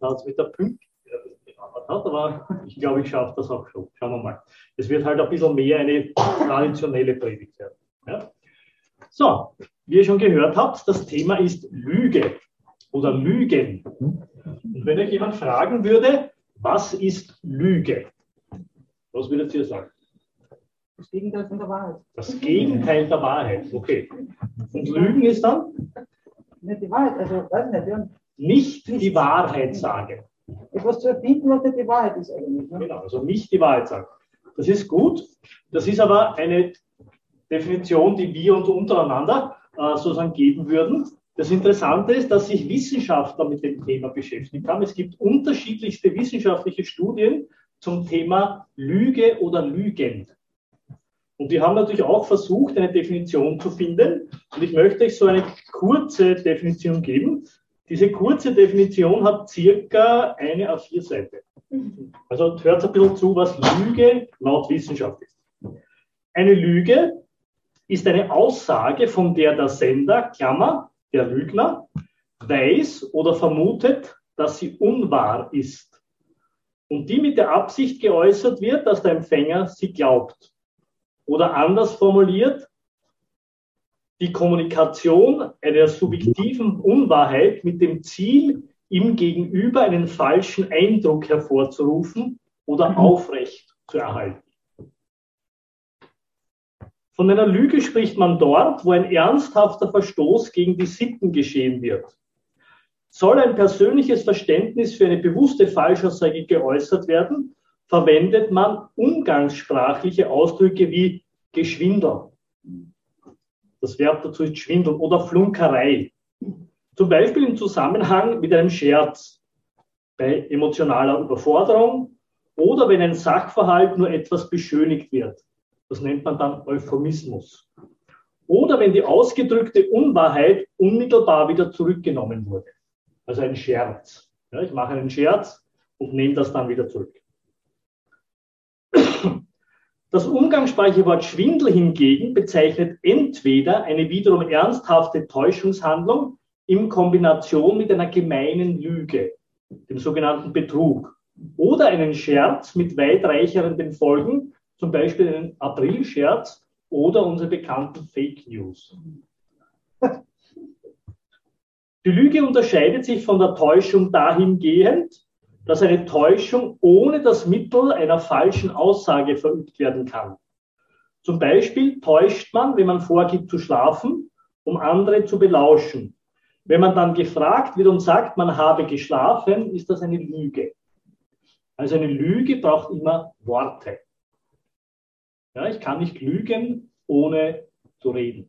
Da hat es mit der Pünktlichkeit hat, aber ich glaube, ich schaffe das auch schon. Schauen wir mal. Es wird halt ein bisschen mehr eine traditionelle Predigt werden. Ja? So, wie ihr schon gehört habt, das Thema ist Lüge oder Lügen. Und wenn euch jemand fragen würde, was ist Lüge? Was würdet ihr sagen? Das Gegenteil von der Wahrheit. Das Gegenteil der Wahrheit, okay. Und Lügen ist dann? Nicht die Wahrheit, also weiß nicht. Ja. Nicht die Wahrheit sagen. Etwas zu erfinden, was nicht die Wahrheit ist eigentlich. Ne? Genau, also nicht die Wahrheit sagen. Das ist gut, das ist aber eine Definition, die wir uns untereinander sozusagen geben würden. Das Interessante ist, dass sich Wissenschaftler mit dem Thema beschäftigt haben. Es gibt unterschiedlichste wissenschaftliche Studien zum Thema Lüge oder Lügen. Und die haben natürlich auch versucht, eine Definition zu finden. Und ich möchte euch so eine kurze Definition geben. Diese kurze Definition hat circa eine A4-Seite. Also hört ein bisschen zu, was Lüge laut Wissenschaft ist. Eine Lüge ist eine Aussage, von der der Sender, Klammer, der Lügner, weiß oder vermutet, dass sie unwahr ist. Und die mit der Absicht geäußert wird, dass der Empfänger sie glaubt. Oder anders formuliert, die Kommunikation einer subjektiven Unwahrheit mit dem Ziel, im Gegenüber einen falschen Eindruck hervorzurufen oder aufrecht zu erhalten. Von einer Lüge spricht man dort, wo ein ernsthafter Verstoß gegen die Sitten geschehen wird. Soll ein persönliches Verständnis für eine bewusste Falschaussage geäußert werden, verwendet man umgangssprachliche Ausdrücke wie Geschwindel. Das Verb dazu ist Schwindel oder Flunkerei. Zum Beispiel im Zusammenhang mit einem Scherz, bei emotionaler Überforderung oder wenn ein Sachverhalt nur etwas beschönigt wird. Das nennt man dann Euphemismus. Oder wenn die ausgedrückte Unwahrheit unmittelbar wieder zurückgenommen wurde. Also ein Scherz. Ja, ich mache einen Scherz und nehme das dann wieder zurück. Das umgangssprachliche Wort Schwindel hingegen bezeichnet entweder eine wiederum ernsthafte Täuschungshandlung in Kombination mit einer gemeinen Lüge, dem sogenannten Betrug, oder einen Scherz mit weitreichenden Folgen, zum Beispiel einen Aprilscherz oder unsere bekannten Fake News. Die Lüge unterscheidet sich von der Täuschung dahingehend, dass eine Täuschung ohne das Mittel einer falschen Aussage verübt werden kann. Zum Beispiel täuscht man, wenn man vorgibt zu schlafen, um andere zu belauschen. Wenn man dann gefragt wird und sagt, man habe geschlafen, ist das eine Lüge. Also eine Lüge braucht immer Worte. Ja, ich kann nicht lügen, ohne zu reden.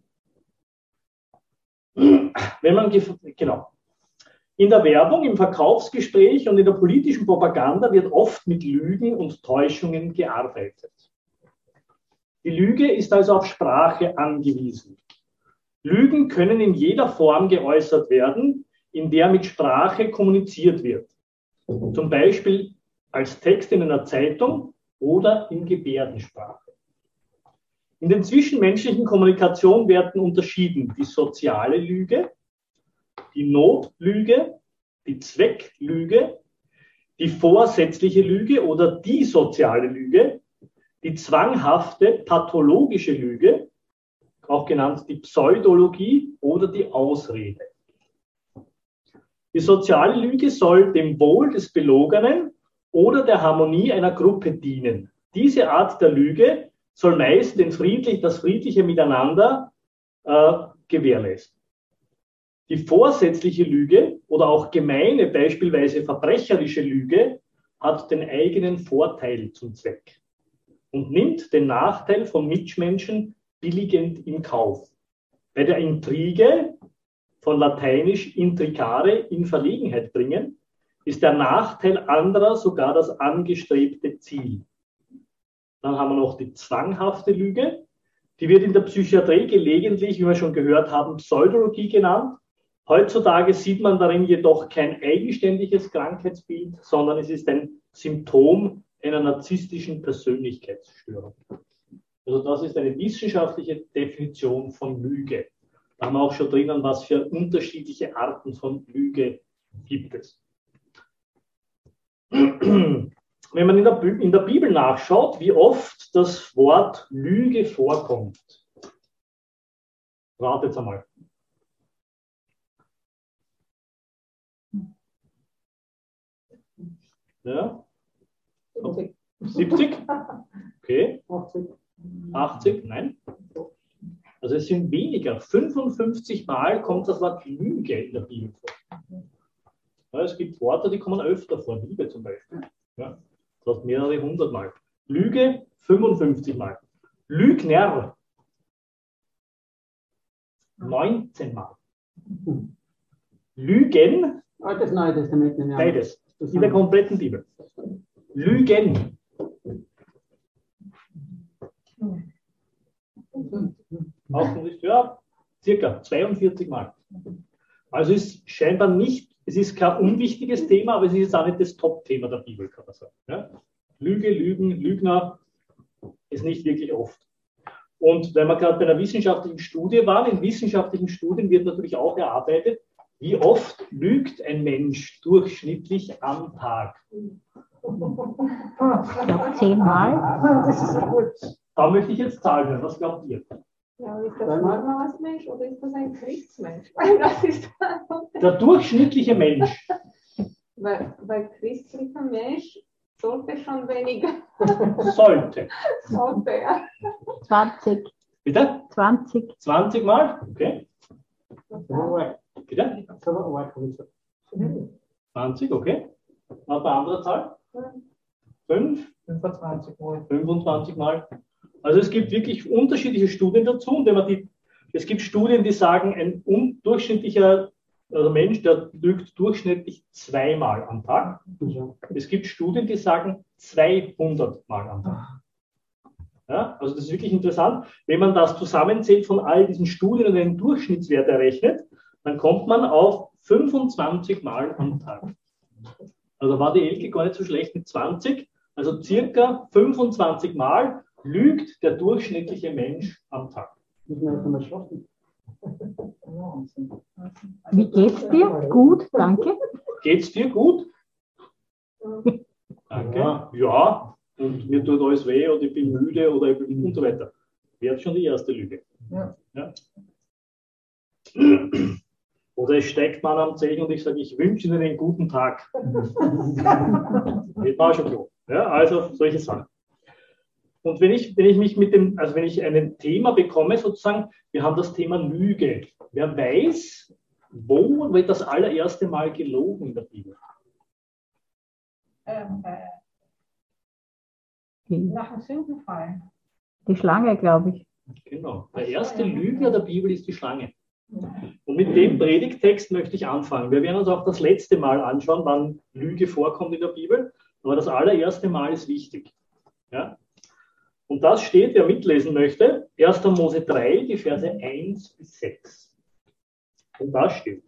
Wenn man, genau. In der Werbung, im Verkaufsgespräch und in der politischen Propaganda wird oft mit Lügen und Täuschungen gearbeitet. Die Lüge ist also auf Sprache angewiesen. Lügen können in jeder Form geäußert werden, in der mit Sprache kommuniziert wird. Zum Beispiel als Text in einer Zeitung oder in Gebärdensprache. In der zwischenmenschlichen Kommunikation werden unterschieden die soziale Lüge, die Notlüge, die Zwecklüge, die vorsätzliche Lüge oder die soziale Lüge, die zwanghafte pathologische Lüge, auch genannt die Pseudologie oder die Ausrede. Die soziale Lüge soll dem Wohl des Belogenen oder der Harmonie einer Gruppe dienen. Diese Art der Lüge soll meist das friedliche Miteinander gewährleisten. Die vorsätzliche Lüge oder auch gemeine, beispielsweise verbrecherische Lüge, hat den eigenen Vorteil zum Zweck und nimmt den Nachteil von Mitmenschen billigend in Kauf. Bei der Intrige, von lateinisch intricare, in Verlegenheit bringen, ist der Nachteil anderer sogar das angestrebte Ziel. Dann haben wir noch die zwanghafte Lüge. Die wird in der Psychiatrie gelegentlich, wie wir schon gehört haben, Pseudologie genannt. Heutzutage sieht man darin jedoch kein eigenständiges Krankheitsbild, sondern es ist ein Symptom einer narzisstischen Persönlichkeitsstörung. Also das ist eine wissenschaftliche Definition von Lüge. Da haben wir auch schon drinnen, was für unterschiedliche Arten von Lüge gibt es. wenn man in der Bibel nachschaut, wie oft das Wort Lüge vorkommt. Ratet jetzt einmal. Ja? 70? Okay. 80? Nein. Also es sind weniger. 55 Mal kommt das Wort Lüge in der Bibel vor. Ja, es gibt Worte, die kommen öfter vor. Liebe zum Beispiel. Ja? Das hat mehrere 100 Mal. Lüge 55 Mal. Lügner 19 Mal. Lügen, Altes, Neues Testament. beides, in der kompletten Bibel. Lügen. Auch nicht, ja, circa 42 Mal. Also ist scheinbar nicht, es ist kein unwichtiges Thema, aber es ist jetzt auch nicht das Top-Thema der Bibel, kann man sagen. Ja? Lüge, Lügen, Lügner ist nicht wirklich oft. Und wenn wir gerade bei einer wissenschaftlichen Studie waren, in wissenschaftlichen Studien wird natürlich auch erarbeitet, wie oft lügt ein Mensch durchschnittlich am Tag. Ich glaube 10 Mal. Das ist gut. Da möchte ich jetzt Zahlen hören. Was glaubt ihr? Ja, ist das Normalmensch oder ist das ein Christmensch? Weil das ist Der durchschnittliche Mensch. weil christlicher Mensch sollte schon weniger. Sollte. Sollte, ja. 20. Bitte? 20. 20 Mal? Okay. Bitte? 20, okay. Noch eine andere Zahl? 5? 25 Mal. 25 Mal. Also es gibt wirklich unterschiedliche Studien dazu. Und wenn man es gibt Studien, die sagen, ein durchschnittlicher Mensch, der lügt durchschnittlich 2 Mal am Tag. Es gibt Studien, die sagen 200 Mal am Tag. Ja, also das ist wirklich interessant. Wenn man das zusammenzählt von all diesen Studien und einen Durchschnittswert errechnet, dann kommt man auf 25 Mal am Tag. Also war die Elke gar nicht so schlecht mit 20. Also circa 25 Mal lügt der durchschnittliche Mensch am Tag. Wie geht's dir? Gut, danke. Geht's dir gut? Danke. Ja. Und mir tut alles weh oder ich bin müde oder ich bin und so weiter. Wäre schon die erste Lüge. Ja. Ja. Oder es steigt man am Zehen und ich sage, ich wünsche Ihnen einen guten Tag. Geht man auch schon so. Ja, also solche Sachen. Und wenn ich mich wenn ich ein Thema bekomme, sozusagen, wir haben das Thema Lüge. Wer weiß, wo wird das allererste Mal gelogen in der Bibel? Nach dem Sündenfall. Die Schlange, glaube ich. Genau. Der erste Lügner der Bibel ist die Schlange. Und mit dem Predigttext möchte ich anfangen. Wir werden uns auch das letzte Mal anschauen, wann Lüge vorkommt in der Bibel. Aber das allererste Mal ist wichtig. Ja? Und das steht, wer mitlesen möchte, 1. Mose 3, die Verse 1 bis 6. Und da steht: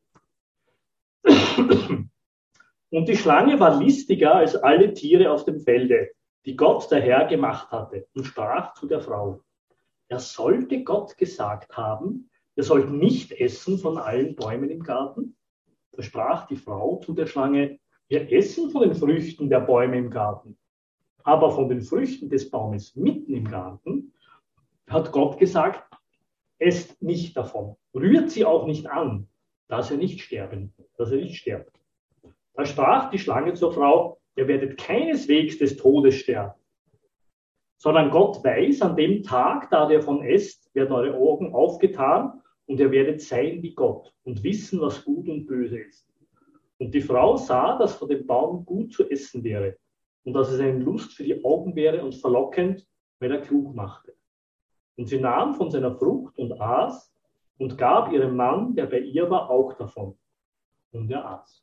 Und die Schlange war listiger als alle Tiere auf dem Felde, die Gott der Herr gemacht hatte, und sprach zu der Frau: Er sollte Gott gesagt haben, ihr sollt nicht essen von allen Bäumen im Garten? Da sprach die Frau zu der Schlange: Wir essen von den Früchten der Bäume im Garten. Aber von den Früchten des Baumes mitten im Garten hat Gott gesagt, esst nicht davon, rührt sie auch nicht an, dass ihr nicht sterbt. Da sprach die Schlange zur Frau: Ihr werdet keineswegs des Todes sterben, sondern Gott weiß, an dem Tag, da ihr davon esst, werden eure Augen aufgetan und ihr werdet sein wie Gott und wissen, was gut und böse ist. Und die Frau sah, dass von dem Baum gut zu essen wäre und dass es eine Lust für die Augen wäre und verlockend, wenn er klug machte. Und sie nahm von seiner Frucht und aß und gab ihrem Mann, der bei ihr war, auch davon. Und er aß.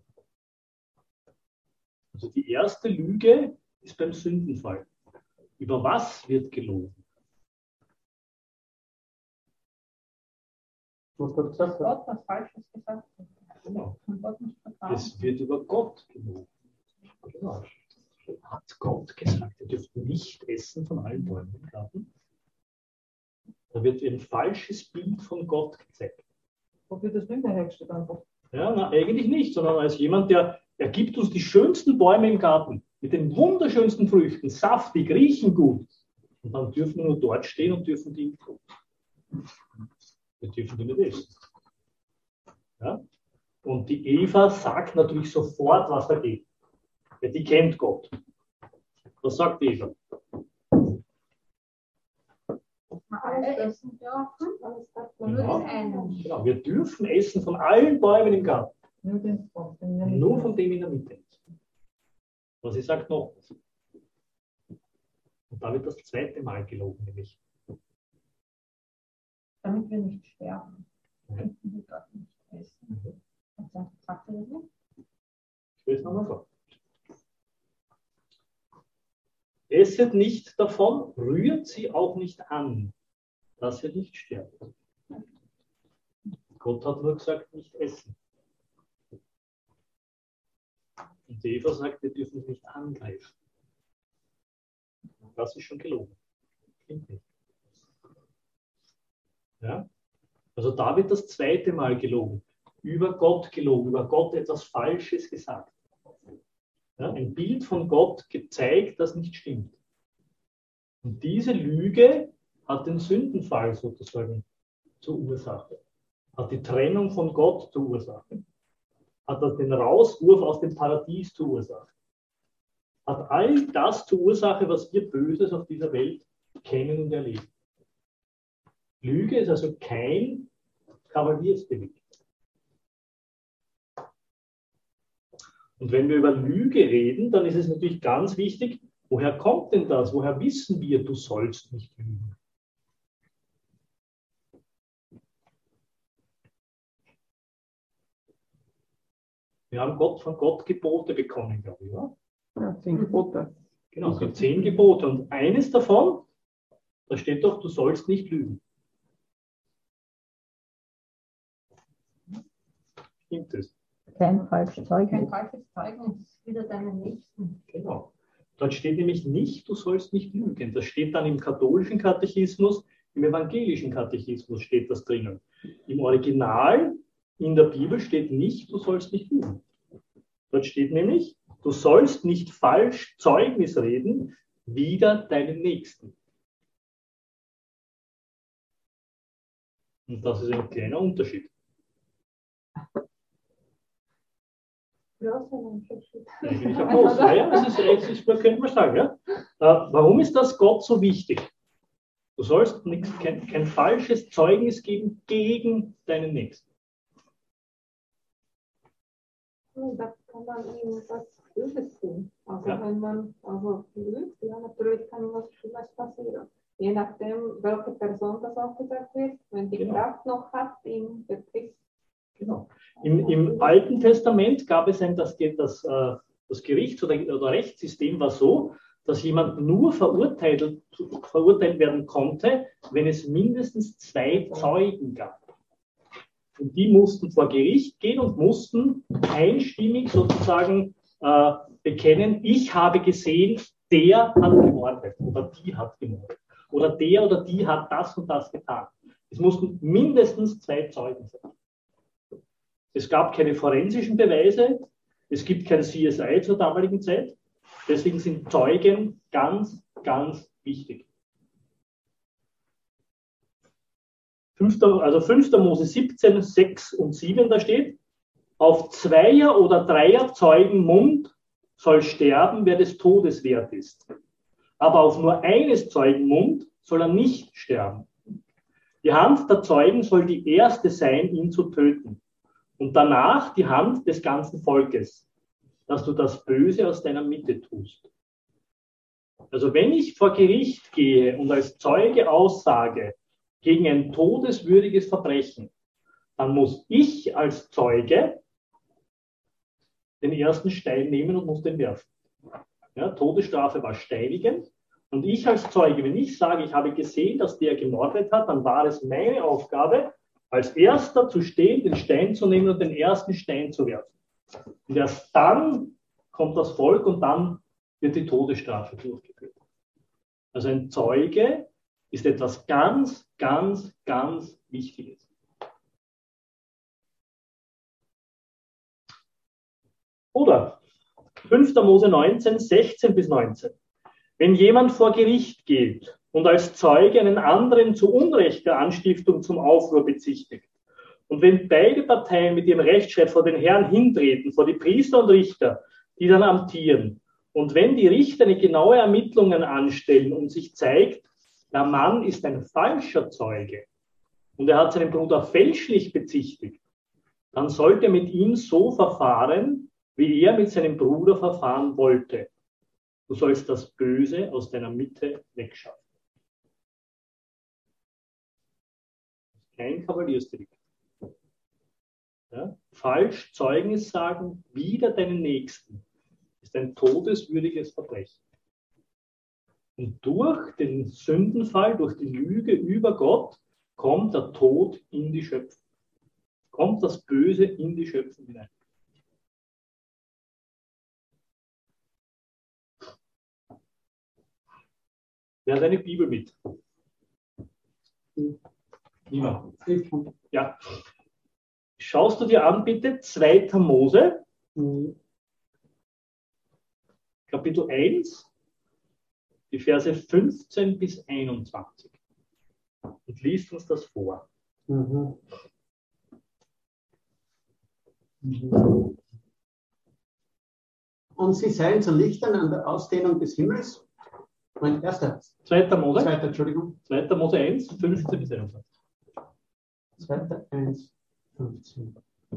Also die erste Lüge ist beim Sündenfall. Über was wird gelogen? Was Gott gesagt hat. Gott was Falsches gesagt hat. Genau. Und Gott nicht vertrauen. Es wird über Gott gelogen. Genau. Hat Gott gesagt, ihr dürft nicht essen von allen Bäumen im Garten? Da wird ein falsches Bild von Gott gezeigt. Wo wird das Lüge hergestellt einfach? Ja, na, eigentlich nicht, sondern als jemand, der gibt uns die schönsten Bäume im Garten. mit den wunderschönsten Früchten, saftig, riechen gut. Und dann dürfen wir nur dort stehen und dürfen die nicht tun. Wir dürfen die nicht essen. Ja? Und die Eva sagt natürlich sofort, was da geht. Ja, die kennt Gott. Was sagt Eva? Alles essen dürfen, alles darf man nur das eine. Genau, wir dürfen essen von allen Bäumen im Garten. Nur den Spot. Nur von dem in der Mitte. Was sie sagt noch. Und da wird das zweite Mal gelogen, nämlich. Damit wir nicht sterben. Mhm. Dürfen wir dort nicht essen. Also, sagt ihr das nicht? Ich will es nochmal vor. Esset nicht davon, rührt sie auch nicht an, dass ihr nicht sterbt. Gott hat nur gesagt, nicht essen. Und Eva sagt, wir dürfen es nicht angreifen. Das ist schon gelogen. Stimmt nicht. Ja? Also da wird das zweite Mal gelogen. Über Gott gelogen, über Gott etwas Falsches gesagt. Ja, ein Bild von Gott gezeigt, das nicht stimmt. Und diese Lüge hat den Sündenfall sozusagen zur Ursache. Hat die Trennung von Gott zur Ursache. Hat das den Rauswurf aus dem Paradies zur Ursache. Hat all das zur Ursache, was wir Böses auf dieser Welt kennen und erleben. Lüge ist also kein Kavaliersdelikt. Und wenn wir über Lüge reden, dann ist es natürlich ganz wichtig, woher kommt denn das? Woher wissen wir, du sollst nicht lügen? Wir haben von Gott Gebote bekommen, glaube ich, oder? Ja, 10 Gebote. Genau, die 10 Gebote. Und eines davon, da steht doch, du sollst nicht lügen. Stimmt das? Kein falsches Kein Zeugnis. falsches Zeugnis, wieder deinen Nächsten. Genau. Dort steht nämlich nicht, du sollst nicht lügen. Das steht dann im katholischen Katechismus, im evangelischen Katechismus steht das drinnen. Im Original in der Bibel steht nicht, du sollst nicht lügen. Dort steht nämlich, du sollst nicht falsch Zeugnis reden, wider deinen Nächsten. Und das ist ein kleiner Unterschied. Großer Unterschied. Eigentlich ein großer. Ja, das ist, könnte man sagen. Ja? Warum ist das Gott so wichtig? Du sollst kein falsches Zeugnis geben gegen deinen Nächsten. Da kann man ihm was Böses tun. Also Ja. wenn man lügt, ja, natürlich kann was Schlimmes passieren. Je nachdem, welche Person das auch gesagt wird, wenn die Genau. Kraft noch hat, ihn betrifft. Genau. Im Alten Testament gab es das Gerichts- oder Rechtssystem war so, dass jemand nur verurteilt werden konnte, wenn es mindestens 2 Zeugen gab. Und die mussten vor Gericht gehen und mussten einstimmig sozusagen bekennen, ich habe gesehen, der hat gemordet oder die hat gemordet. Oder der oder die hat das und das getan. Es mussten mindestens 2 Zeugen sein. Es gab keine forensischen Beweise, es gibt kein CSI zur damaligen Zeit. Deswegen sind Zeugen ganz, ganz wichtig. 5. Mose 17, 6 und 7, da steht, auf 2er oder 3er Zeugen Mund soll sterben, wer des Todes wert ist. Aber auf nur eines Zeugen Mund soll er nicht sterben. Die Hand der Zeugen soll die erste sein, ihn zu töten. Und danach die Hand des ganzen Volkes, dass du das Böse aus deiner Mitte tust. Also wenn ich vor Gericht gehe und als Zeuge aussage gegen ein todeswürdiges Verbrechen, dann muss ich als Zeuge den ersten Stein nehmen und muss den werfen. Ja, Todesstrafe war Steinigen. Und ich als Zeuge, wenn ich sage, ich habe gesehen, dass der gemordet hat, dann war es meine Aufgabe, als Erster zu stehen, den Stein zu nehmen und den ersten Stein zu werfen. Und erst dann kommt das Volk und dann wird die Todesstrafe durchgeführt. Also ein Zeuge ist etwas ganz, ganz, ganz Wichtiges. Oder 5. Mose 19, 16 bis 19. Wenn jemand vor Gericht geht und als Zeuge einen anderen zu Unrecht der Anstiftung zum Aufruhr bezichtigt, und wenn beide Parteien mit ihrem Rechtsstreit vor den Herrn hintreten, vor die Priester und Richter, die dann amtieren, und wenn die Richter eine genaue Ermittlungen anstellen und sich zeigt, der Mann ist ein falscher Zeuge und er hat seinen Bruder fälschlich bezichtigt, dann sollte er mit ihm so verfahren, wie er mit seinem Bruder verfahren wollte. Du sollst das Böse aus deiner Mitte wegschaffen. Kein Kavaliersdelikt. Ja? Falsch Zeugnis sagen, wider deinen Nächsten, ist ein todeswürdiges Verbrechen. Und durch den Sündenfall, durch die Lüge über Gott, kommt der Tod in die Schöpfung. Kommt das Böse in die Schöpfung hinein. Wer hat eine Bibel mit? Niemand. Ja. Schaust du dir an, bitte, 2. Mose, Kapitel 1, die Verse 15 bis 21. Und liest uns das vor. Mhm. Und sie seien zu Lichtern an der Ausdehnung des Himmels. Mein erster. 2. Mose? Zweiter, Entschuldigung. 2. Mose 1, 15 bis 21. 2. 1, 15.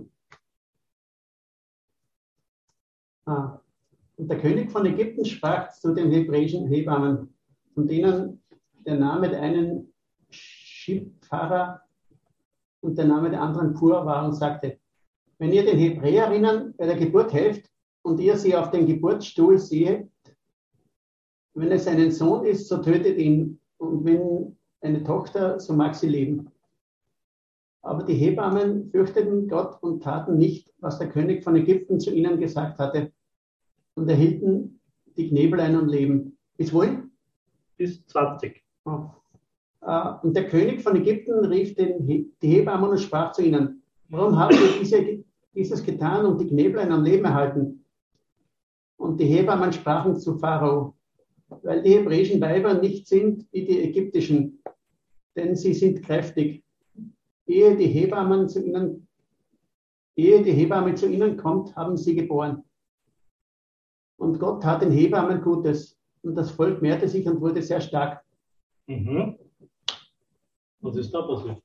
Und der König von Ägypten sprach zu den hebräischen Hebammen, von denen der Name der einen Schipfara und der Name der anderen Pur war, und sagte: Wenn ihr den Hebräerinnen bei der Geburt helft und ihr sie auf den Geburtsstuhl seht, wenn es einen Sohn ist, so tötet ihn, und wenn eine Tochter, so mag sie leben. Aber die Hebammen fürchteten Gott und taten nicht, was der König von Ägypten zu ihnen gesagt hatte, und erhielten die Knebelein und leben. Bis wohin? Bis 20. Oh. Und der König von Ägypten rief die Hebammen und sprach zu ihnen: Warum habt ihr dieses getan und die Knebelein am Leben erhalten? Und die Hebammen sprachen zu Pharao: Weil die hebräischen Weiber nicht sind wie die ägyptischen, denn sie sind kräftig. Ehe die Hebamme zu ihnen kommt, haben sie geboren. Und Gott tat den Hebammen Gutes, und das Volk mehrte sich und wurde sehr stark. Mhm. Was ist da passiert?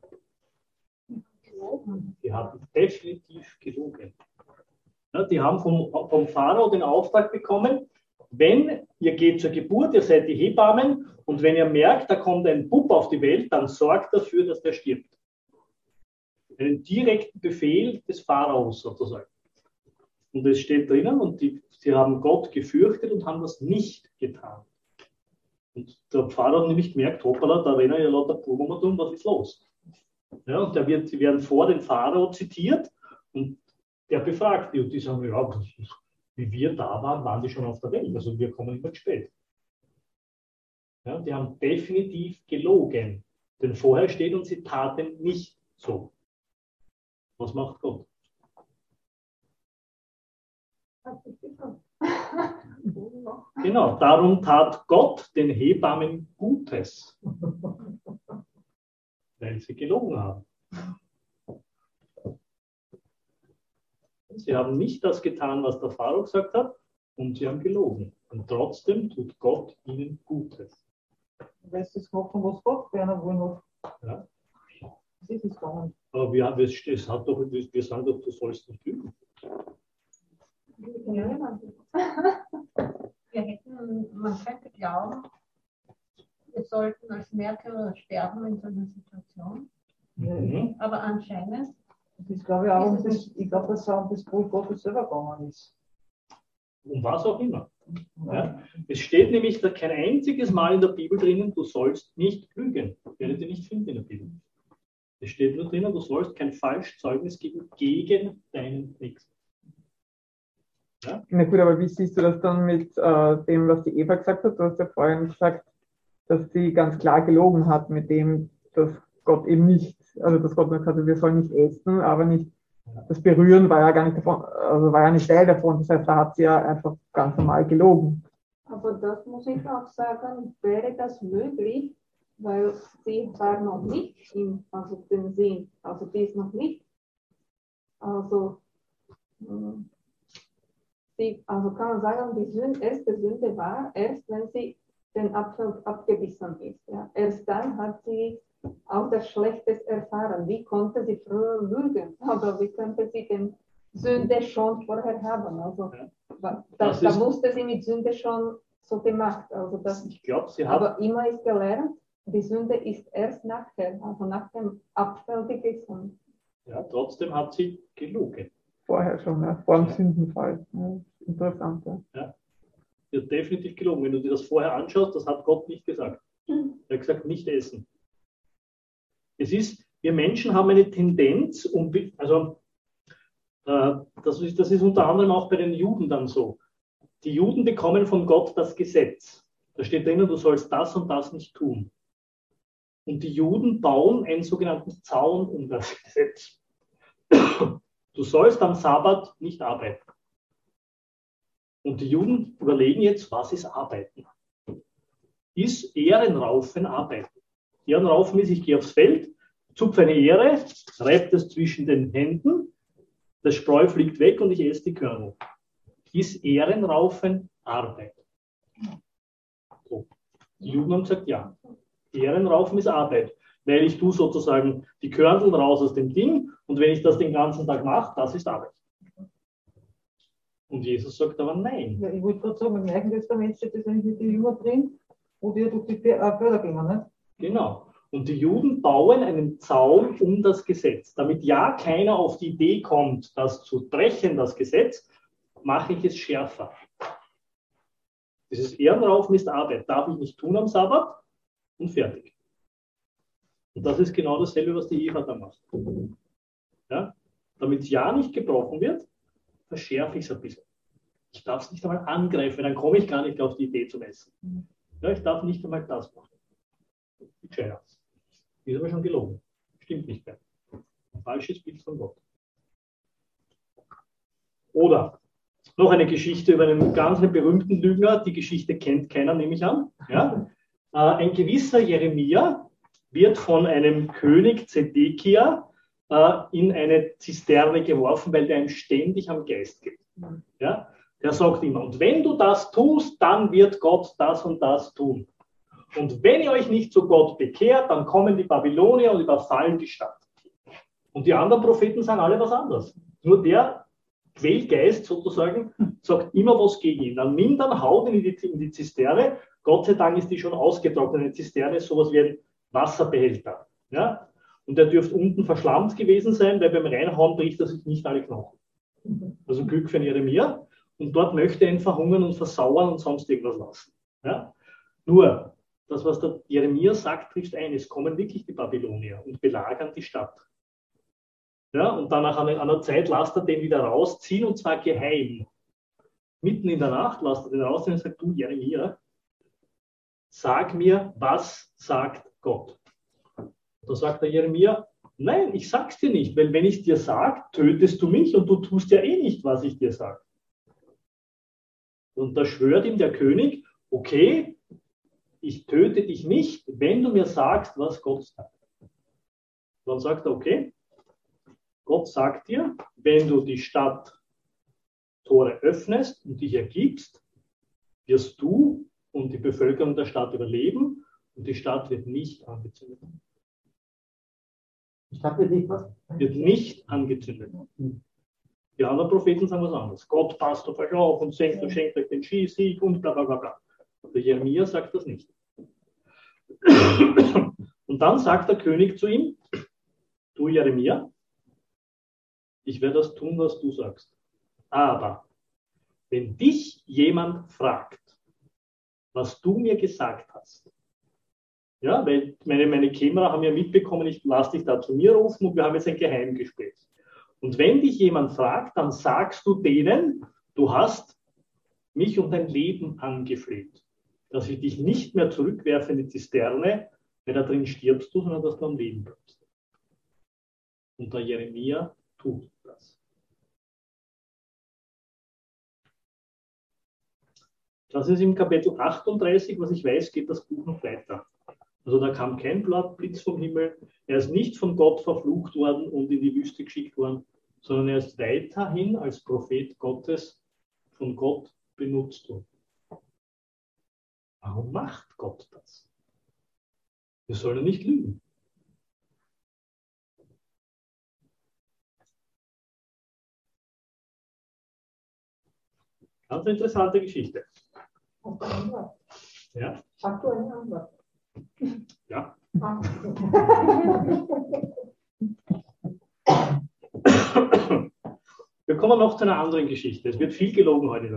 Die haben definitiv gelogen. Ja, die haben vom Pharao den Auftrag bekommen: Wenn ihr geht zur Geburt, ihr seid die Hebammen, und wenn ihr merkt, da kommt ein Bub auf die Welt, dann sorgt dafür, dass der stirbt. Einen direkten Befehl des Pharaos sozusagen. Und es steht drinnen, und sie haben Gott gefürchtet und haben das nicht getan. Und der Pharao hat nämlich gemerkt: Hoppala, da rennen ja lauter Buben um, was ist los? Ja, und sie werden vor den Pharao zitiert, und der befragt die, und die sagen: Ja, wie wir da waren, waren die schon auf der Welt. Also wir kommen immer zu spät. Ja, die haben definitiv gelogen. Denn vorher steht, und sie taten nicht so. Was macht Gott? Genau, darum tat Gott den Hebammen Gutes. Weil sie gelogen haben. Sie haben nicht das getan, was der Pharao gesagt hat, und sie haben gelogen. Und trotzdem tut Gott ihnen Gutes. Weißt du, machen, was Gott gerne will. Ja. Das ist es gar nicht. Aber wir sagen doch, du sollst nicht lügen. Man könnte glauben, wir sollten als Märtyrer sterben in so einer Situation. Mhm. Aber anscheinend. Das glaube ich auch, ich glaube, dass es um das Brot Gottes selber gegangen ist. Um was auch immer. Ja? Es steht nämlich da kein einziges Mal in der Bibel drinnen, du sollst nicht lügen. Werdet ihr nicht finden in der Bibel. Es steht nur drinnen, du sollst kein Falschzeugnis geben gegen deinen Nächsten. Ja? Na gut, aber wie siehst du das dann mit dem, was die Eva gesagt hat? Du hast ja vorhin gesagt, dass sie ganz klar gelogen hat mit dem, dass Gott eben nicht, also dass Gott nur gesagt hat, wir sollen nicht essen, aber nicht Das Berühren war ja gar nicht davon, also war ja nicht Teil davon. Das heißt, da hat sie ja einfach ganz normal gelogen. Aber das muss ich auch sagen, wäre das möglich, weil sie war noch nicht im, also den Sinn, also die ist noch nicht, also, also kann man sagen, die erste Sünde war erst, wenn sie den Apfel abgebissen ist. Ja. Erst dann hat sie auch das Schlechtes erfahren. Wie konnte sie früher lügen? Aber wie konnte sie den Sünde schon vorher haben? Also, da musste sie mit Sünde schon so gemacht. Also ich glaube, sie hat. Aber immer ist gelernt, die Sünde ist erst nachher, also nach dem Apfel gegessen. Ja, trotzdem hat sie gelogen. Vorher schon, ja, vor dem Sündenfall. Ja, interessant. Ja. Sie hat definitiv gelogen. Wenn du dir das vorher anschaust, das hat Gott nicht gesagt. Er hat gesagt, nicht essen. Es ist, wir Menschen haben eine Tendenz, das ist unter anderem auch bei den Juden dann so. Die Juden bekommen von Gott das Gesetz. Da steht drinnen, du sollst das und das nicht tun. Und die Juden bauen einen sogenannten Zaun um das Gesetz. Du sollst am Sabbat nicht arbeiten. Und die Juden überlegen jetzt, was ist Arbeiten? Ist Ehrenraufen Arbeiten? Ehrenraufen ist, ich gehe aufs Feld, zupfe eine Ähre, reibe das zwischen den Händen, das Spreu fliegt weg und ich esse die Körner. Ist Ehrenraufen Arbeit? So. Die Juden haben gesagt, ja. Ehrenraufen ist Arbeit, weil ich tue sozusagen die Körnel raus aus dem Ding und wenn ich das den ganzen Tag mache, das ist Arbeit. Und Jesus sagt aber nein. Ja, ich wollte gerade sagen, im Neuen Testament steht das eigentlich mit den Jüngern drin, wo die durch die Felder gehen, ne? Genau. Und die Juden bauen einen Zaun um das Gesetz. Damit ja keiner auf die Idee kommt, das zu brechen, das Gesetz, mache ich es schärfer. Dieses Ehrenraufen ist Arbeit. Darf ich nicht tun am Sabbat und fertig. Und das ist genau dasselbe, was die Eva da macht. Ja? Damit es ja nicht gebrochen wird, verschärfe ich es ein bisschen. Ich darf es nicht einmal angreifen, dann komme ich gar nicht auf die Idee zum Essen. Ja, ich darf nicht einmal das machen. Die ist aber schon gelogen. Stimmt nicht mehr. Ein falsches Bild von Gott. Oder noch eine Geschichte über einen ganz berühmten Lügner. Die Geschichte kennt keiner, nehme ich an. Ja? Ein gewisser Jeremia wird von einem König Zedekia in eine Zisterne geworfen, weil der ihm ständig am Geist geht. Ja? Der sagt immer, und wenn du das tust, dann wird Gott das und das tun. Und wenn ihr euch nicht zu Gott bekehrt, dann kommen die Babylonier und überfallen die Stadt. Und die anderen Propheten sagen alle was anderes. Nur der Quellgeist sozusagen sagt immer was gegen ihn. Dann nimm dann, haut ihn in die Zisterne. Gott sei Dank ist die schon ausgetrocknet. Eine Zisterne ist sowas wie ein Wasserbehälter. Ja? Und der dürfte unten verschlammt gewesen sein, weil beim Reinhauen bricht er sich nicht alle Knochen. Also Glück für Jeremia. Und dort möchte er ihn verhungern und versauern und sonst irgendwas lassen. Ja? Nur, das, was der Jeremia sagt, trifft ein. Es kommen wirklich die Babylonier und belagern die Stadt. Ja, und dann nach einer Zeit lasst er den wieder rausziehen und zwar geheim. Mitten in der Nacht lasst er den rausziehen und sagt, du Jeremia, sag mir, was sagt Gott? Da sagt der Jeremia, nein, ich sag's dir nicht, weil wenn ich dir sage, tötest du mich und du tust ja eh nicht, was ich dir sage. Und da schwört ihm der König, okay, ich töte dich nicht, wenn du mir sagst, was Gott sagt. Dann sagt er, okay, Gott sagt dir, wenn du die Stadttore öffnest und dich ergibst, wirst du und die Bevölkerung der Stadt überleben und die Stadt wird nicht angezündet. Die Stadt wird nicht was? Wird nicht angezündet. Die anderen Propheten sagen was anderes. Gott passt auf euch auf und schenkt euch den Sieg und bla bla bla bla. Der Jeremia sagt das nicht. Und dann sagt der König zu ihm, du Jeremia, ich werde das tun, was du sagst. Aber wenn dich jemand fragt, was du mir gesagt hast, ja, weil meine Kämmerer haben ja mitbekommen, ich lasse dich da zu mir rufen und wir haben jetzt ein Geheimgespräch. Und wenn dich jemand fragt, dann sagst du denen, du hast mich um dein Leben angefleht, dass ich dich nicht mehr zurückwerfe in die Zisterne, weil da drin stirbst du, sondern dass du am Leben bleibst. Und der Jeremia tut das. Das ist im Kapitel 38, was ich weiß, geht das Buch noch weiter. Also da kam kein Blitz vom Himmel, er ist nicht von Gott verflucht worden und in die Wüste geschickt worden, sondern er ist weiterhin als Prophet Gottes von Gott benutzt worden. Warum macht Gott das? Wir sollen nicht lügen. Ganz eine interessante Geschichte. Ja? Hast du eine Antwort? Ja. Ah. Wir kommen noch zu einer anderen Geschichte. Es wird viel gelogen heute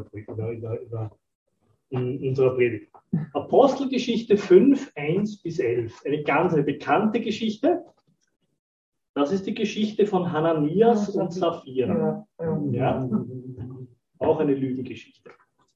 in unserer Predigt. Apostelgeschichte 5, 1 bis 11. Eine bekannte Geschichte. Das ist die Geschichte von Hananias und Sapphira. Ja? Auch eine Lügengeschichte.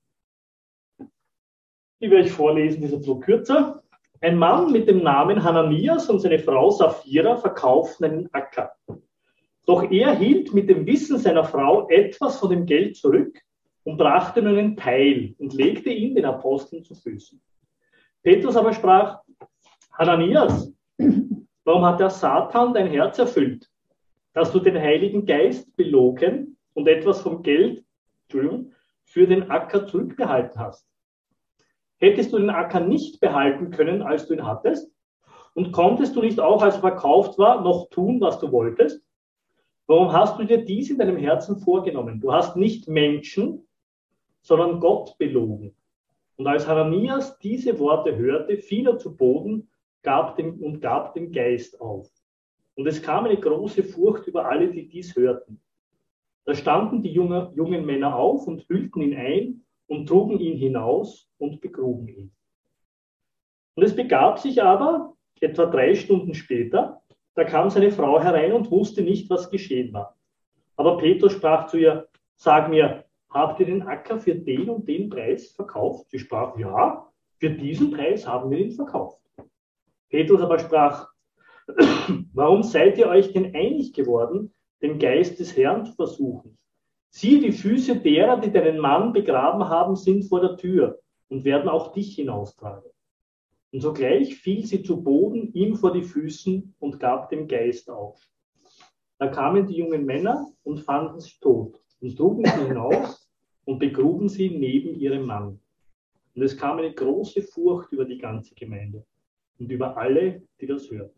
Die werde ich vorlesen, die ist etwas kürzer. Ein Mann mit dem Namen Hananias und seine Frau Sapphira verkauften einen Acker. Doch er hielt mit dem Wissen seiner Frau etwas von dem Geld zurück und brachte nur einen Teil und legte ihn den Aposteln zu Füßen. Petrus aber sprach: Hananias, warum hat der Satan dein Herz erfüllt, dass du den Heiligen Geist belogen und etwas vom Geld für den Acker zurückbehalten hast? Hättest du den Acker nicht behalten können, als du ihn hattest? Und konntest du nicht auch, als er verkauft war, noch tun, was du wolltest? Warum hast du dir dies in deinem Herzen vorgenommen? Du hast nicht Menschen, sondern Gott belogen. Und als Hananias diese Worte hörte, fiel er zu Boden gab den Geist auf. Und es kam eine große Furcht über alle, die dies hörten. Da standen die jungen Männer auf und hüllten ihn ein und trugen ihn hinaus und begruben ihn. Und es begab sich aber, etwa 3 Stunden später, da kam seine Frau herein und wusste nicht, was geschehen war. Aber Petrus sprach zu ihr: Sag mir, habt ihr den Acker für den und den Preis verkauft? Sie sprach: Ja, für diesen Preis haben wir ihn verkauft. Petrus aber sprach: Warum seid ihr euch denn einig geworden, den Geist des Herrn zu versuchen? Siehe, die Füße derer, die deinen Mann begraben haben, sind vor der Tür und werden auch dich hinaustragen. Und sogleich fiel sie zu Boden ihm vor die Füßen und gab den Geist auf. Da kamen die jungen Männer und fanden sie tot und trugen sie hinaus und begruben sie neben ihrem Mann. Und es kam eine große Furcht über die ganze Gemeinde und über alle, die das hörten.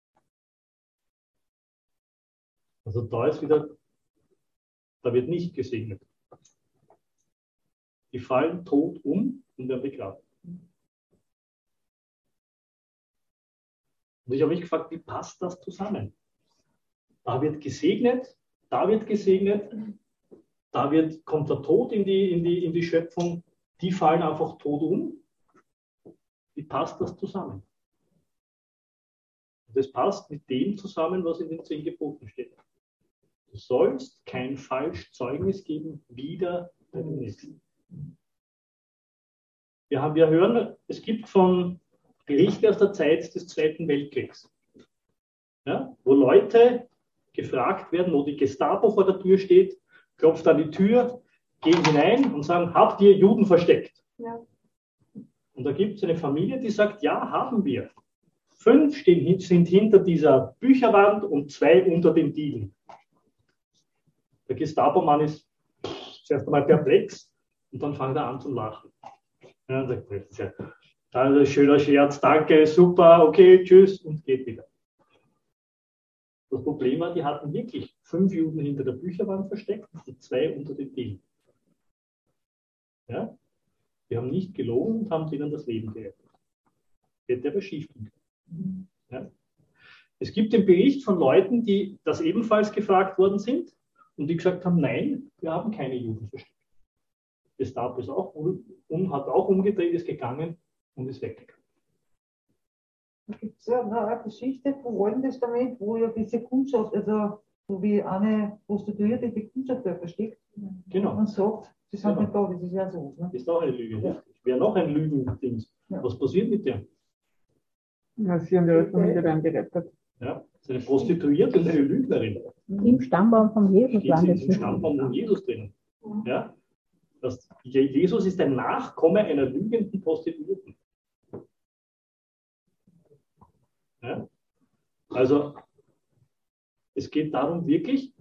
Also da ist wieder, da wird nicht gesegnet. Die fallen tot um und werden begraben. Und ich habe mich gefragt, wie passt das zusammen? Da wird gesegnet, kommt der Tod in die Schöpfung, die fallen einfach tot um. Wie passt das zusammen? Das passt mit dem zusammen, was in den 10 Geboten steht. Du sollst kein falsches Zeugnis geben, wider deinen Nächsten. Wir hören, es gibt von Berichte aus der Zeit des Zweiten Weltkriegs, ja, wo Leute gefragt werden, wo die Gestapo vor der Tür steht, klopft an die Tür, gehen hinein und sagen: Habt ihr Juden versteckt? Ja. Und da gibt es eine Familie, die sagt: Ja, haben wir. 5 sind hinter dieser Bücherwand und 2 unter den Dielen. Der Gestapo-Mann ist zuerst einmal perplex und dann fängt er an zu lachen. Ja, und sagt: Das ist ja ein schöner Scherz, danke, super, okay, tschüss, und geht wieder. Das Problem war, die hatten wirklich 5 Juden hinter der Bücherwand versteckt und 2 unter den Dielen. Ja? Die haben nicht gelogen und haben denen das Leben gerettet. Hätte aber schief gehen können. Ja? Es gibt den Bericht von Leuten, die das ebenfalls gefragt worden sind und die gesagt haben: Nein, wir haben keine Juden versteckt. Gestapo ist auch hat auch umgedreht, ist gegangen und ist weggegangen. Da gibt es ja eine Geschichte vom Alten Testament, wo ja diese Kundschaft, also so wie eine Prostituierte die Kundschaft versteckt. Genau. Man sagt, sie sind Genau. nicht da, das ist ja so. Ne? Ist auch eine Lüge. Ja. Wäre noch ein Lügendings. Ja. Was passiert mit dem? Ja, sie und ihre Familie werden gerettet. Ja? Das ist eine Prostituierte und eine Lügnerin. Im Stammbaum von Jesus Steht waren in das. diesem Stammbaum von Jesus drin. Ja? Jesus ist ein Nachkomme einer lügenden Prostituierten. Ja? Also, es geht darum wirklich,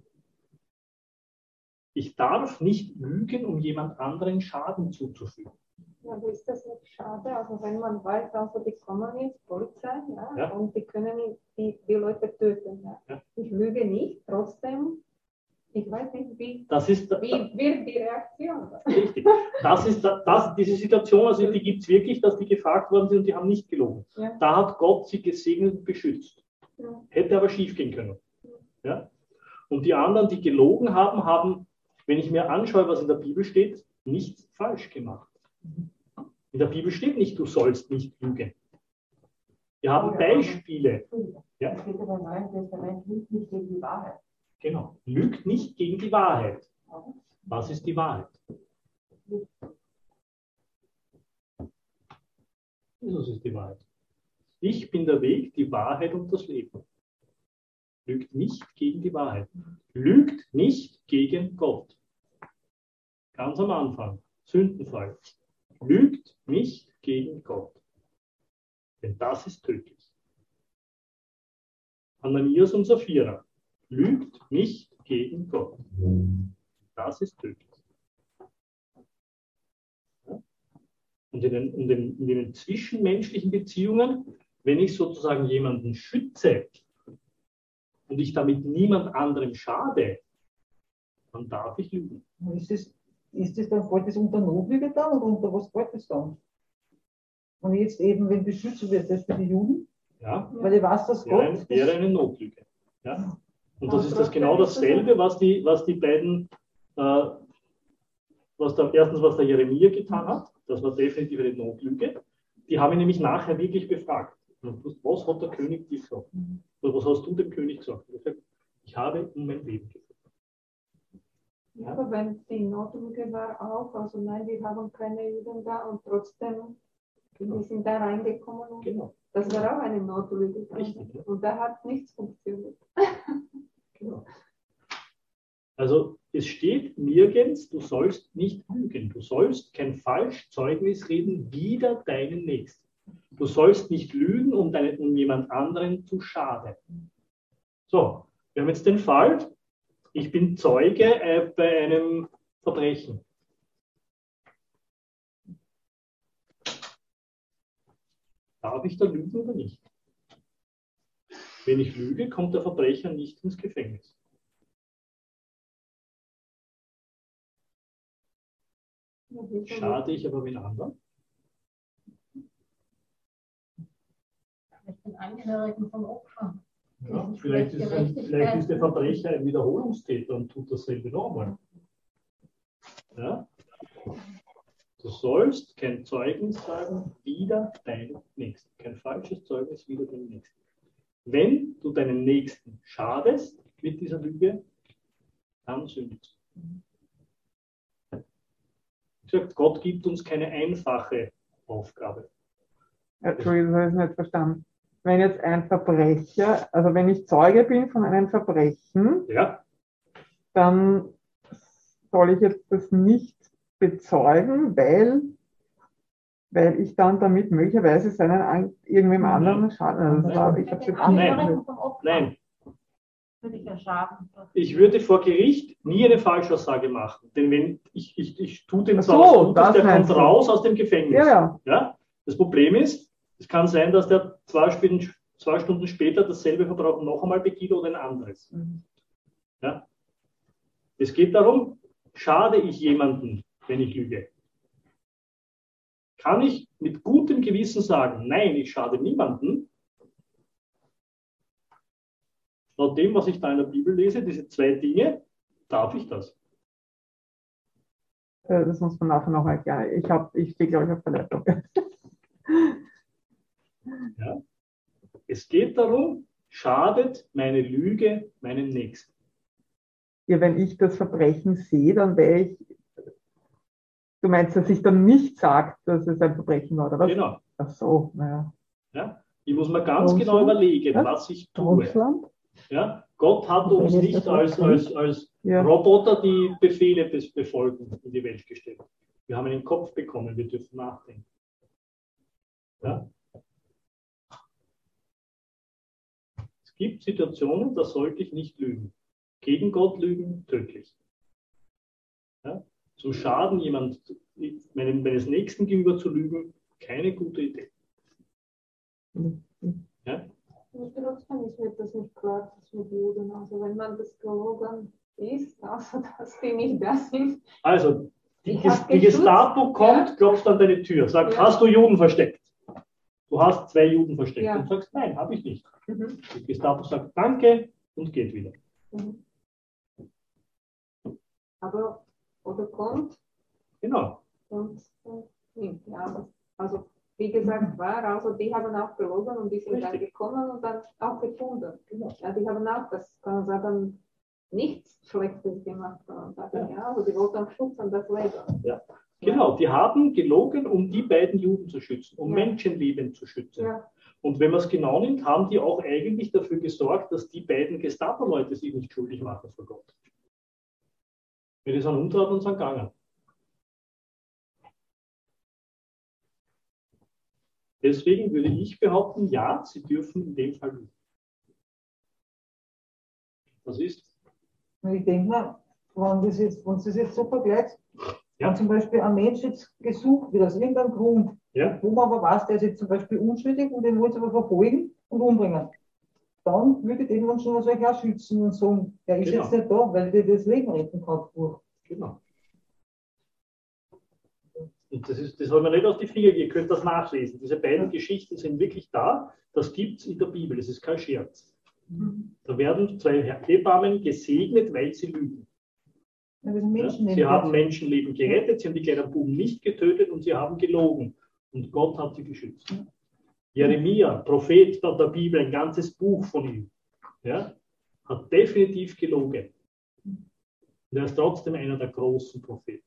ich darf nicht lügen, um jemand anderen Schaden zuzufügen. Ja, aber ist das nicht schade? Also wenn man weiß, also die kommen jetzt, Polizei, ja, und die können die Leute töten. Ja. Ja. Ich lüge nicht, trotzdem, ich weiß nicht, wie wird die Reaktion? Richtig. Diese Situation, also die gibt es wirklich, dass die gefragt worden sind und die haben nicht gelogen. Ja. Da hat Gott sie gesegnet und beschützt. Ja. Hätte aber schief gehen können. Ja? Und die anderen, die gelogen haben, haben, wenn ich mir anschaue, was in der Bibel steht, nichts falsch gemacht. In der Bibel steht nicht, du sollst nicht lügen. Wir haben Beispiele. Ja? Es steht aber im Neuen Testament, lügt nicht gegen die Wahrheit. Genau. Lügt nicht gegen die Wahrheit. Was ist die Wahrheit? Jesus ist die Wahrheit. Ich bin der Weg, die Wahrheit und das Leben. Lügt nicht gegen die Wahrheit. Lügt nicht gegen Gott. Ganz am Anfang. Sündenfall. Lügt nicht gegen Gott. Denn das ist tödlich. Ananias und Sapphira. Lügt nicht gegen Gott. Das ist tödlich. Ja? Und in den zwischenmenschlichen Beziehungen, wenn ich sozusagen jemanden schütze und ich damit niemand anderem schade, dann darf ich lügen. Ist das dann, fällt das unter Notlüge dann oder unter was fällt das dann? Und jetzt eben, wenn beschützt wird, das für die Juden? Ja, Weil ich weiß, dass Gott... wäre eine Notlüge. Ja? Und das ist genau dasselbe, was die beiden, was der Jeremia getan hat, das war definitiv eine Notlüge. Die haben ihn nämlich nachher wirklich befragt. Was hat der König dir gesagt? Oder was hast du dem König gesagt? Ich habe um mein Leben gefragt. Ja, aber wenn die Notlüge war auch, also nein, wir haben keine Juden da und trotzdem, wir sind da reingekommen. Und Genau. das war auch eine Notlüge. Richtig, ja. Und da hat nichts funktioniert. Genau. Also es steht nirgends, du sollst nicht lügen. Du sollst kein Falschzeugnis reden wider deinen Nächsten. Du sollst nicht lügen, um jemand anderen zu schaden. So, wir haben jetzt den Fall, ich bin Zeuge bei einem Verbrechen. Darf ich da lügen oder nicht? Wenn ich lüge, kommt der Verbrecher nicht ins Gefängnis. Schade ich aber wen anderen? Vielleicht den Angehörigen vom Opfer. Ja, vielleicht ist der Verbrecher ein Wiederholungstäter und tut dasselbe nochmal. Ja? Du sollst kein Zeugnis sagen wider deinen Nächsten. Kein falsches Zeugnis wider deinen Nächsten. Wenn du deinen Nächsten schadest mit dieser Lüge, dann sündigst du. Wie gesagt, Gott gibt uns keine einfache Aufgabe. Entschuldigung, das habe ich nicht verstanden. Wenn jetzt ein Verbrecher, also wenn ich Zeuge bin von einem Verbrechen, Ja, dann soll ich jetzt das nicht bezeugen, weil ich dann damit möglicherweise irgendwem anderen schaden. Ich habe jetzt nicht Nein. Nein. Würde ich ja schaden. Ich würde vor Gericht nie eine Falschaussage machen. Denn wenn ich tue dem Ach zwar so, was Gutes, das der kommt meinst du. raus aus dem Gefängnis. Ja. Ja? Das Problem ist, es kann sein, dass der 2 Stunden später dasselbe Verbrechen noch einmal begeht oder ein anderes. Ja? Es geht darum, schade ich jemanden, wenn ich lüge? Kann ich mit gutem Gewissen sagen, nein, ich schade niemanden? Laut dem, was ich da in der Bibel lese, diese 2 Dinge, darf ich das? Das muss man nachher noch erklären. Ich stehe, glaube ich, auf der Leitung. Ja? Es geht darum, schadet meine Lüge meinem Nächsten? Ja, wenn ich das Verbrechen sehe, dann wäre ich. Du meinst, dass ich dann nicht sage, dass es ein Verbrechen war, oder was? Genau. Ach so, naja. Ja? Ich muss mir ganz genau überlegen, Ja? was ich tue. Russland? Ja? Gott hat uns Wenn es nicht das als Ja. Roboter, die Befehle befolgen, in die Welt gestellt. Wir haben einen Kopf bekommen, wir dürfen nachdenken. Ja? Es gibt Situationen, da sollte ich nicht lügen. Gegen Gott lügen, tödlich. Ja? Zum Schaden meines Nächsten gegenüber zu lügen, keine gute Idee. Ja? Und trotzdem ist mir das nicht klar, das mit Juden. Also wenn man das gelogen ist, also dass die nicht da sind. Also, die Ich hab Gestapo geschützt, kommt, ja. klopft an deine Tür, sagt, Ja. hast du Juden versteckt? Du hast 2 Juden versteckt. Ja. Und sagst, nein, habe ich nicht. Mhm. Die Gestapo sagt, danke und geht wieder. Mhm. Aber, oder kommt Genau. und nimmt. Ja, also, wie gesagt, also die haben auch gelogen und die sind dann Richtig. gekommen und dann auch gefunden. Genau. Ja, die haben auch, das kann man sagen, nichts Schlechtes gemacht, sondern sagen, Ja. ja, also die wollten schützen das Leben. Ja. Genau, die haben gelogen, um die beiden Juden zu schützen, um Ja. Menschenleben zu schützen. Ja. Und wenn man es genau nimmt, haben die auch eigentlich dafür gesorgt, dass die beiden Gestapo-Leute sich nicht schuldig machen vor Gott. Wenn die sind umtraten und sind gegangen. Deswegen würde ich behaupten, ja, sie dürfen in dem Fall lügen. Das ist, Und ich denke mir, wenn das jetzt so vergleicht, Ja. wenn zum Beispiel ein Mensch jetzt gesucht wird aus irgendeinem Grund, ja, wo man aber weiß, der ist jetzt zum Beispiel unschuldig und den wollen sie aber verfolgen und umbringen, dann würde ich den Menschen wahrscheinlich auch schützen und sagen, der ist Genau. jetzt nicht da, weil der das Leben retten kann. genau. Und das haben wir nicht auf die Finger, ihr könnt das nachlesen. Diese beiden Geschichten sind wirklich da, das gibt es in der Bibel, das ist kein Scherz. Da werden 2 Hebammen gesegnet, weil sie lügen. Ja, das sind Ja? Menschenleben. Sie haben Menschenleben gerettet, sie haben die kleinen Buben nicht getötet und sie haben gelogen. Und Gott hat sie geschützt. Jeremia, Prophet der Bibel, ein ganzes Buch von ihm, ja, hat definitiv gelogen. Und er ist trotzdem einer der großen Propheten.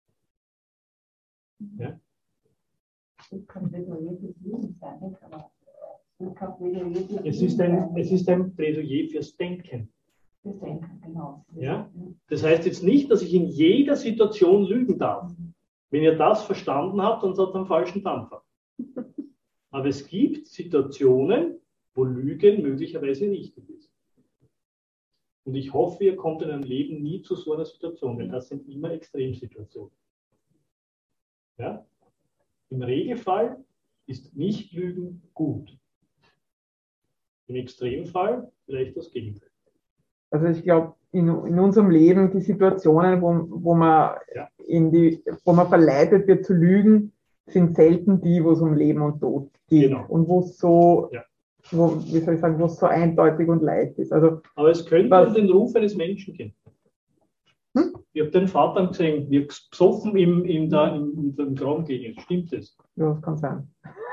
Ja? Das kann Plädoyer fürs Leben sein, nicht? Aber das kann Plädoyer fürs Es Leben ist sein. ein Plädoyer fürs Denken. Fürs Denken, genau. Ja? Das heißt jetzt nicht, dass ich in jeder Situation lügen darf. Wenn ihr das verstanden habt, dann seid ihr am falschen Dampfer. Aber es gibt Situationen, wo Lügen möglicherweise richtig ist. Und ich hoffe, ihr kommt in eurem Leben nie zu so einer Situation, denn das sind immer Extremsituationen. Ja? Im Regelfall ist nicht Lügen gut. Im Extremfall vielleicht das Gegenteil. Also ich glaube, in unserem Leben die Situationen, wo man Ja. wo man verleitet wird zu lügen, sind selten die, wo es um Leben und Tod geht. Genau. Und wo es so, Ja. wo es so eindeutig und leicht ist. Also Aber es könnte Was? um den Ruf eines Menschen gehen. Ich habe den Vater gesehen, wir besoffen im Traum gegen. Stimmt das? ja, das kann sein.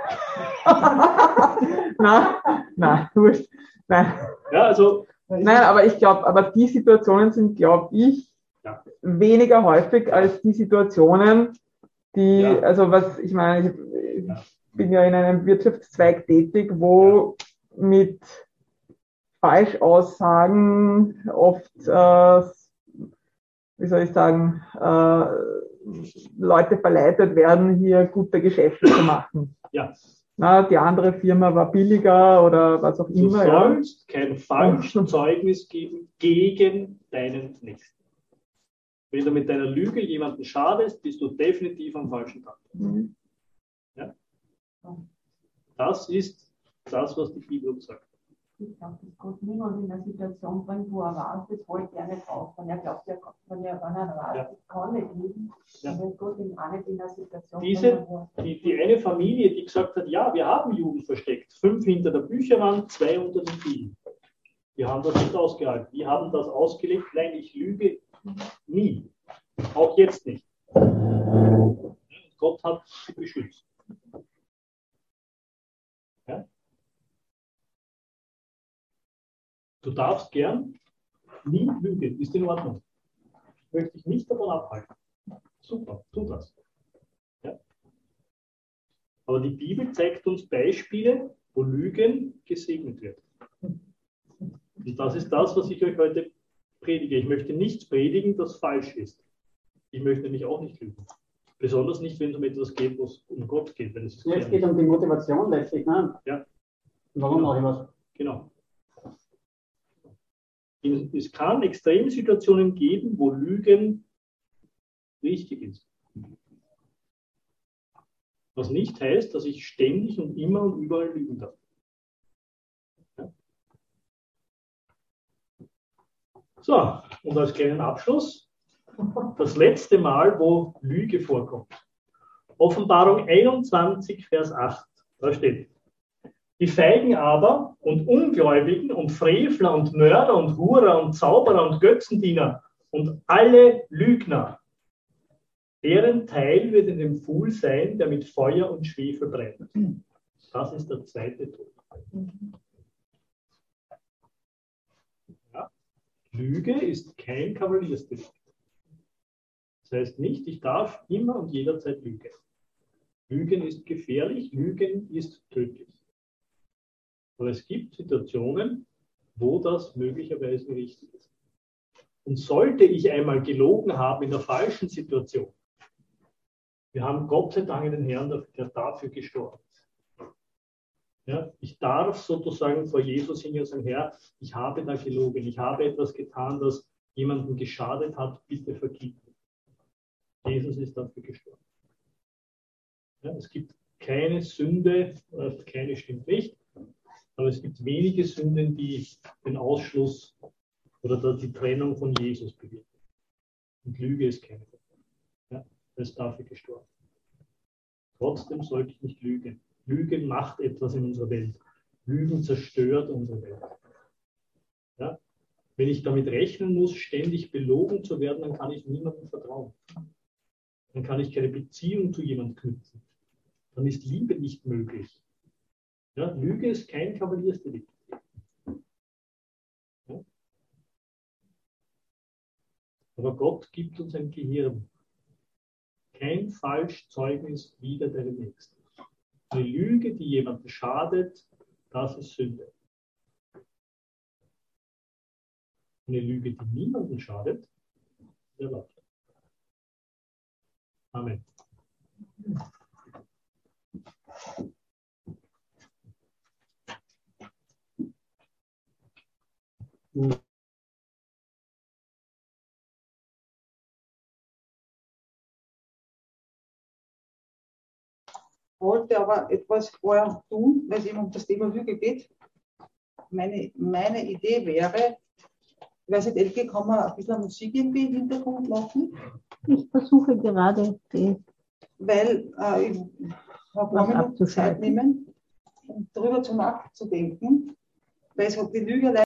Nein, wurscht. Nein. Ja, also Nein, aber ich glaube, aber die Situationen sind, glaube ich, Ja. weniger häufig als die Situationen, die, Ja. also was, ich meine, ich Ja. bin ja in einem Wirtschaftszweig tätig, wo mit Falschaussagen oft, wie soll ich sagen, Leute verleitet werden, hier gute Geschäfte zu machen. ja, Na, die andere Firma war billiger oder was auch du immer. Ja. sollst kein falsches Zeugnis geben gegen deinen Nächsten. Wenn du mit deiner Lüge jemanden schadest, bist du definitiv am falschen Tag. Mhm. Ja? Das ist das, was die Bibel uns sagt. Ich glaube, dass Gott niemand in eine Situation bringt, wo er weiß, das wollte er nicht auf. Wenn er glaubt, wenn er weiß, Ja. das kann nicht lügen, Ja. dann wird Gott ihn auch nicht in eine Situation Diese- bringen, wo Die eine Familie, die gesagt hat, ja, wir haben Juden versteckt, 5 hinter der Bücherwand, 2 unter den Dielen. Die haben das nicht ausgehalten. Die haben das ausgelegt, nein, ich lüge nie. Auch jetzt nicht. Gott hat sie beschützt. Ja? Du darfst gern nie lügen, ist in Ordnung. Ich möchte dich nicht davon abhalten. Super, tu das. Ja? Aber die Bibel zeigt uns Beispiele, wo Lügen gesegnet wird. Und das ist das, was ich euch heute predige. Ich möchte nichts predigen, das falsch ist. Ich möchte nämlich auch nicht lügen. Besonders nicht, wenn es um etwas geht, wo es um Gott geht. Weil es Jetzt geht es um die Motivation letztlich. Ne? Ja. Warum mache ich was? Genau. Es kann Extremsituationen geben, wo Lügen richtig ist. Was nicht heißt, dass ich ständig und immer und überall lügen darf. Ja. So, und als kleinen Abschluss, das letzte Mal, wo Lüge vorkommt. Offenbarung 21, Vers 8. Da steht: Die Feigen aber und Ungläubigen und Frevler und Mörder und Hurer und Zauberer und Götzendiener und alle Lügner, deren Teil wird in dem Pfuhl sein, der mit Feuer und Schwefel brennt. Das ist der zweite Tod. Ja. Lüge ist kein Kavaliersdelikt. Das heißt nicht, ich darf immer und jederzeit lügen. Lügen ist gefährlich, Lügen ist tödlich. Aber es gibt Situationen, wo das möglicherweise richtig ist. Und sollte ich einmal gelogen haben in der falschen Situation, wir haben Gott sei Dank einen Herrn, der dafür gestorben ist. Ja, ich darf sozusagen vor Jesus hingehen und sagen, Herr, ich habe da gelogen, ich habe etwas getan, das jemandem geschadet hat, bitte vergib mir. Jesus ist dafür gestorben. Ja, es gibt keine Sünde, keine stimmt nicht, aber es gibt wenige Sünden, die den Ausschluss oder die Trennung von Jesus bewirken. Und Lüge ist keine. Ja, er ist dafür gestorben. Trotzdem sollte ich nicht lügen. Lügen macht etwas in unserer Welt. Lügen zerstört unsere Welt. Ja? Wenn ich damit rechnen muss, ständig belogen zu werden, dann kann ich niemandem vertrauen. Dann kann ich keine Beziehung zu jemandem knüpfen. Dann ist Liebe nicht möglich. Ja? Lüge ist kein Kavaliersdelikt. Ja? Aber Gott gibt uns ein Gehirn. Kein Falschzeugnis wider deinen Nächsten. Eine Lüge, die jemandem schadet, das ist Sünde. Eine Lüge, die niemandem schadet, ist erlaubt. Amen. Wollte aber etwas vorher tun, weil es eben um das Thema Lüge geht. Meine Idee wäre, ich weiß nicht, Elke, kann man ein bisschen Musik irgendwie im Hintergrund machen? Ich versuche gerade, die Weil ich ein paar Minuten Zeit nehmen, um darüber nachzudenken, weil es hat die Lüge